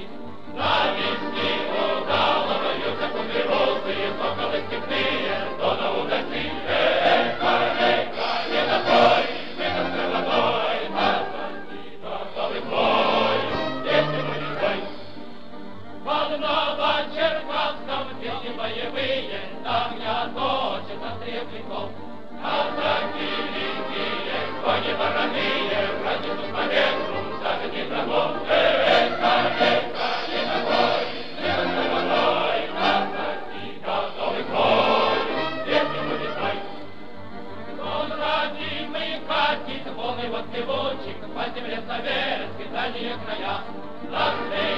Навести удалываются кудрявые соколы степные, то на удачи. Эка, не такой, мы на стрелой, отпусти, готовый бой, если мы не бой. Под Новочеркасском песни боевые, там я точно стрелков. Казаки великие, кони вороные, празднуют победу, забыли врагов. Эка, не такой, не стрелой, отпусти, готовый бой, если мы не бой. Он родимый катит, полный вот певочек, по земле советской, дальние края.